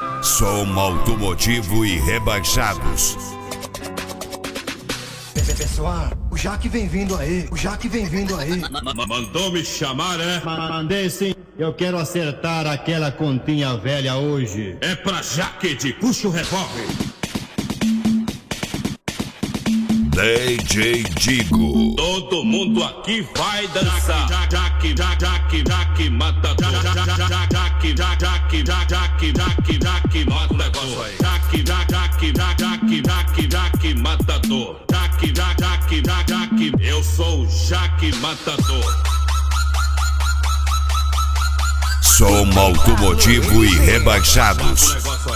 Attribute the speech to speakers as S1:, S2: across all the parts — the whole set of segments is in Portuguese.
S1: Som automotivo e rebaixados.
S2: Pessoal, o Jaque vem vindo aí, o Jaque vem vindo aí.
S3: Mandou me chamar, é?
S4: Mandei sim, eu quero acertar aquela continha velha hoje.
S3: É pra Jaquete, puxa o revólver.
S1: DJ Digo.
S3: Todo mundo aqui vai dançar. Jaque, matador. Jaque, mata o negócio aí. Jaque, matador. Jaque, eu sou o Jaque Matador.
S1: Som automotivo e rebaixados.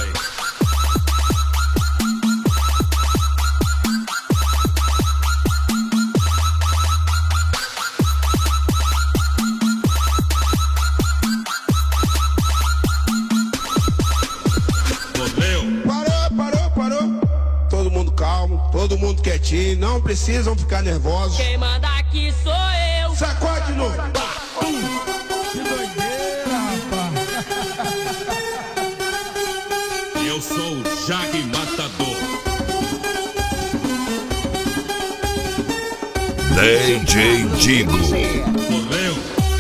S5: Parou. Todo mundo calmo, todo mundo quietinho, não precisam ficar nervosos.
S6: Quem manda aqui sou eu.
S5: Sacode de novo.
S2: Que doideira, rapaz.
S3: Eu sou o Jaque Matador.
S1: DJ Digo.
S3: Morreu.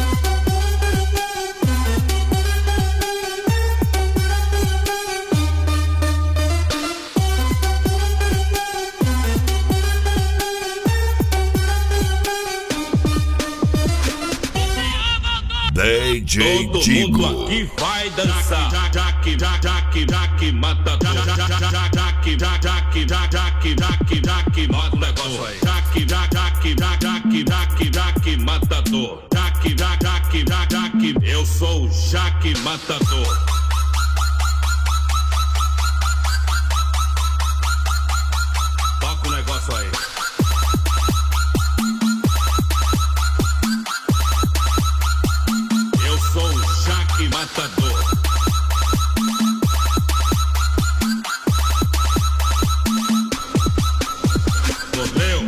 S1: DJ
S3: Todo
S1: Digo.
S3: mundo aqui vai dançar. Jaque, matador. Jaque, mata o negócio aí. Jaque, matador. Jaque, eu sou o Jaque Matador.